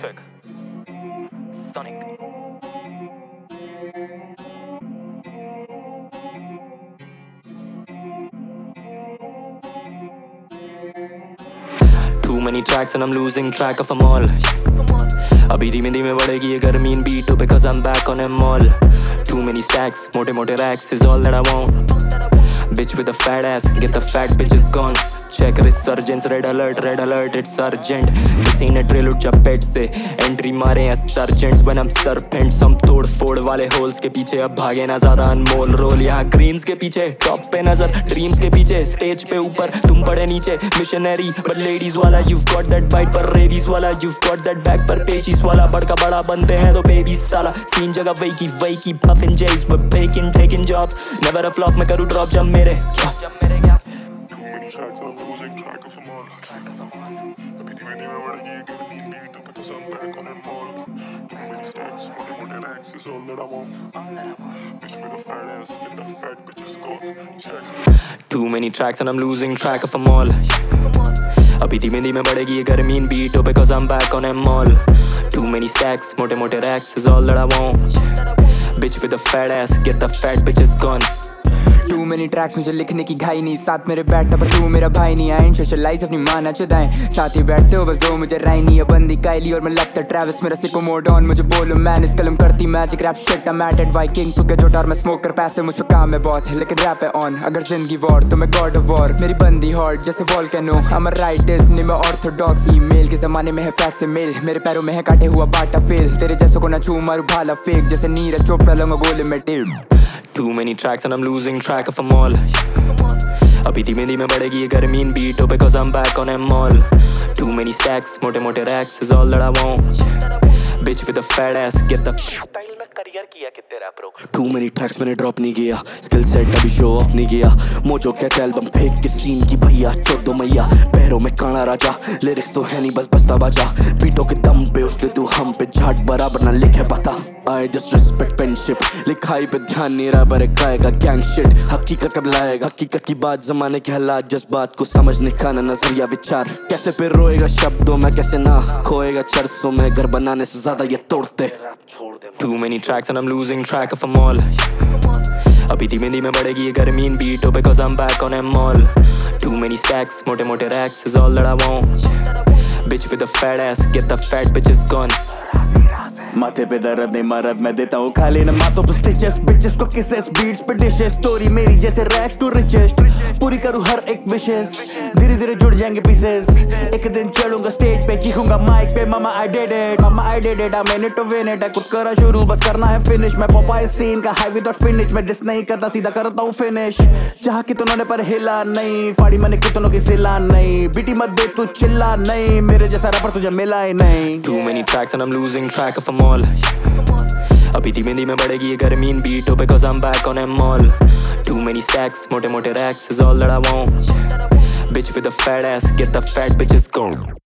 Check. Sonic. Too many tracks and I'm losing track of them all. अभी धीमे धीमे बढ़ेगी ये गर्मी इन बीटों पे cause I'm back on them all. Too many stacks, मोटे मोटे racks is all that I want. Bitch with a fat ass, get the fat bitches gone. Check resurgence, red alert, it's urgent. This ain't a drill उठ जा पेट से entry मारे हैं सर्जेंट्स when I'm serpents. हम तोड़ फोड़ वाले होल्स के पीछे अब भागे ना ज्यादा अनमोल रोल. यहाँ ग्रीन्स के पीछे टॉप पे नजर ड्रीम्स के पीछे स्टेज पे ऊपर तुम पड़े नीचे मिशनरी बट लेडीज वाला you've got that bite पर रेडीज वाला you've got that back पर पेचीज वाला बड़का बड़ा बनते हैं तो बेबी साला सीन जगह वही की puffin' J's we're baking taking jobs never a flop मैं करूँ drop जब मेरे क्या Tracks and I'm losing track of them all. अभी धीमे धीमे बढ़ेगी ये गर्मी इन बीटों पे cause I'm back on them all. Too many stacks, मोटे मोटे racks is all that I want. Bitch with a fat ass, get the fat bitches gone. Check. Too many tracks and I'm losing track of them all. अभी धीमे धीमे बढ़ेगी ये गर्मी इन बीटों पे cause I'm back on them all. Too many stacks, मोटे मोटे racks is all that I want. Bitch with a fat ass, get the fat bitches gone. Too many tracks मुझे लिखने की घाई नहीं साथ मेरे बैठता पर तू मेरा भाई नहीं आई सोशलाइज अपनी माना चुदाएं साथ ही बैठते हो बस दो मुझे राय नहीं है बंदी काइली और मैं लगता ट्रैविस मेरा सिको मोड ऑन मुझे बोलो मैन इस कलम करती magic rap shit I'm at it Viking फुके जोट और मैं स्मोकर पैसे मुझ पे काम है बहुत है लेकिन रैप है ऑन अगर जिंदगी वॉर तो मैं गॉड ऑफ वॉर मेरी बंदी हॉट जैसे वॉल्केनो I'm a rightist नहीं मैं ऑर्थोडॉक्स ईमेल के जमाने में है फैक्स से मेल मेरे पैरों में है काटे हुआ बाटा फेल तेरे जैसों को ना छू मारू भाला फेक जैसे नीरज चोपड़ा लूंगा गोले में टेल. Too many tracks and I'm losing track of them all. अभी धीमे धीमे बढ़ेगी ये गर्मी इन बीटों पे cause I'm back on them all. Too many stacks, मोटे मोटे racks is all that I want. Bitch with a fat ass, get the style में करियर किया कितने रैपरों. Too many tracks मैंने ड्रॉप नहीं किया स्किल सेट अभी शो ऑफ नहीं किया मोजो कहते एल्बम फेंक के सीन की भैया चोर दो मैया पैरों में काना राजा लिरिक्स तो है नहीं बस बजता बाजा बीटों के दम पे उसने तू हम पे झाट बराबर ना लिखे पता I just respect penship लिखाई पे ध्यान नहीं रहा पर गाएगा गैंग शिट हकीकत कब लाएगा हकीकत की बात जमाने के हालात जज्बात को समझने का ना नजरिया विचार कैसे फिर रोएगा शब्दों में कैसे ना खोएगा चरसों में घर बनाने से ज्यादा ये तोड़ते. Too many tracks and I'm losing track of them all. अभी धीमे धीमे बढ़ेगी ये गर्मी इन बीटों पे cause I'm back on them all. Too many stacks, मोटे मोटे racks is all that I want. Bitch with a fat ass, get the fat bitches gone. माथे पे दर्द नहीं मरद मैं देता हूँ खाली न माथों पे स्टिचेस बिचेस को किसेस बीट्स पे डिशेस स्टोरी मेरी जैसे रैक्स टू रिचेस पूरी करूँ हर एक विशेस धीरे धीरे जुड़ जाएंगे पीसेस एक दिन चलूंगा स्टेज पे चीखूंगा माइक पे mama I did it I mean it to win it कुछ करा शुरू बस करना है फिनिश मैं पोपाई सीन का हाई विदाउट स्पिनिच मैं डिस नहीं करता सीधा करता हूँ फिनिश चाह कितनों ने पर हिला नहीं फाड़ी मैंने कितनों की सिला नहीं बीटी मत दे तू चिल्ला नहीं मेरे जैसा रैपर तुझे मिला ही नहीं. Too many tracks and I'm losing track of them all. अभी धीमे धीमे बढ़ेगी ये गर्मी इन बीटों पे cause I'm back on them all. Too many stacks, मोटे मोटे racks is all that I want. Bitch with a fat ass, get the fat bitches gone.